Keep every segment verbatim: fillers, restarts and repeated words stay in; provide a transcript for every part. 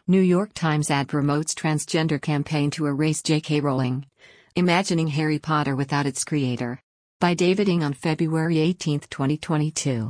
New York Times ad promotes transgender campaign to erase J K Rowling. Imagining Harry Potter without its creator. By David Ng on February eighteenth, twenty twenty-two.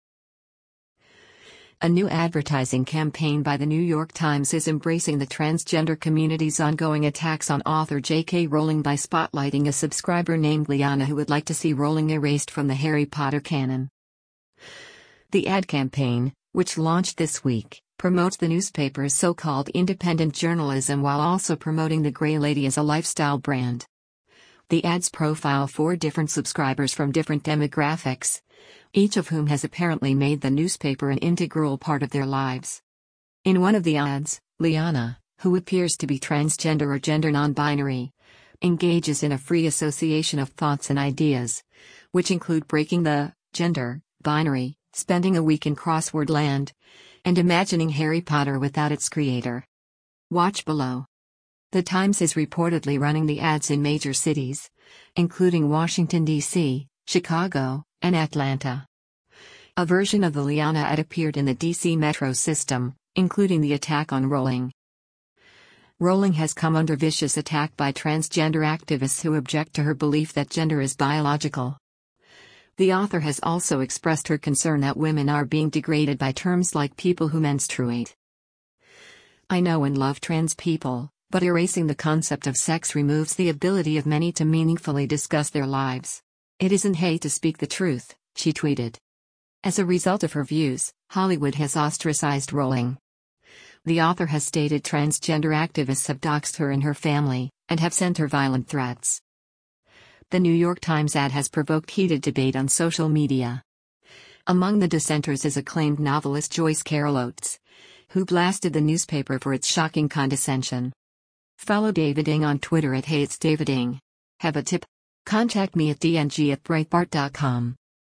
A new advertising campaign by the New York Times is embracing the transgender community's ongoing attacks on author J K Rowling by spotlighting a subscriber named Liana who would like to see Rowling erased from the Harry Potter canon. The ad campaign, which launched this week, promotes the newspaper's so-called independent journalism while also promoting the Grey Lady as a lifestyle brand. The ads profile four different subscribers from different demographics, each of whom has apparently made the newspaper an integral part of their lives. In one of the ads, Liana, who appears to be transgender or gender non-binary, engages in a free association of thoughts and ideas, which include breaking the gender binary, spending a week in crossword land, and imagining Harry Potter without its creator. Watch below. The Times is reportedly running the ads in major cities, including Washington, D C, Chicago, and Atlanta. A version of the Liana ad appeared in the D C metro system, including the attack on Rowling. Rowling has come under vicious attack by transgender activists who object to her belief that gender is biological. The author has also expressed her concern that women are being degraded by terms like people who menstruate. I know and love trans people, but erasing the concept of sex removes the ability of many to meaningfully discuss their lives. It isn't hate to speak the truth, she tweeted. As a result of her views, Hollywood has ostracized Rowling. The author has stated transgender activists have doxed her and her family, and have sent her violent threats. The New York Times ad has provoked heated debate on social media. Among the dissenters is acclaimed novelist Joyce Carol Oates, who blasted the newspaper for its shocking condescension. Follow David Ng on Twitter at Hey It's David Ng. Have a tip? Contact me at d n g at breitbart dot com.